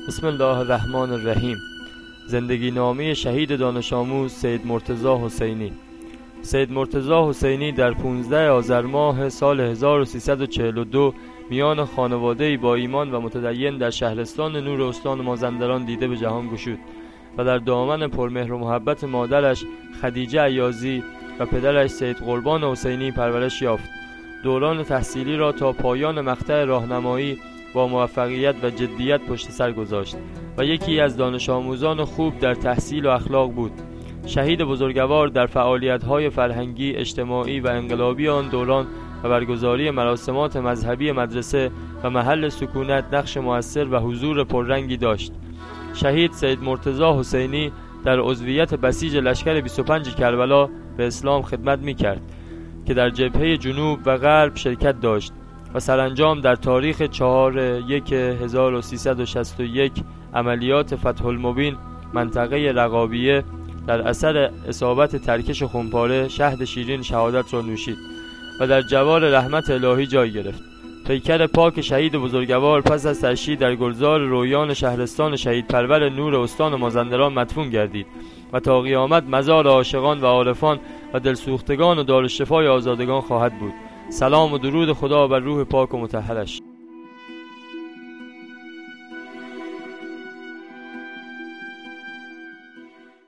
بسم الله الرحمن الرحیم. زندگی نامه شهید دانش آموز سید مرتضی حسینی. سید مرتضی حسینی در 15 آذر ماه سال 1342 میان خانواده‌ای با ایمان و متدین در شهرستان نور استان مازندران دیده به جهان گشود و در دامن پرمهر و محبت مادرش خدیجه ایازی و پدرش سید قربان حسینی پرورش یافت. دوران تحصیلی را تا پایان مقطع راهنمایی با موفقیت و جدیت پشت سر گذاشت و یکی از دانش آموزان خوب در تحصیل و اخلاق بود. شهید بزرگوار در فعالیت‌های فرهنگی، اجتماعی و انقلابی آن دوران و برگزاری مراسمات مذهبی مدرسه و محل سکونت نقش مؤثر و حضور پررنگی داشت. شهید سید مرتضی حسینی در عضویت بسیج لشکر 25 کربلا به اسلام خدمت می‌کرد که در جبهه جنوب و غرب شرکت داشت و سرانجام در تاریخ 4/1/1361 عملیات فتح المبین منطقه رقابیه در اثر اصابت ترکش خمپاره شهد شیرین شهادت را نوشید و در جوار رحمت الهی جای گرفت. پیکر پاک شهید بزرگوار پس از تشییع در گلزار رویان شهرستان شهید پرور نور استان مازندران مدفون گردید و تا قیامت مزار عاشقان و عارفان و دلسوختگان و دارالشفای آزادگان خواهد بود. سلام و درود خدا بر روح پاک و مطهرش.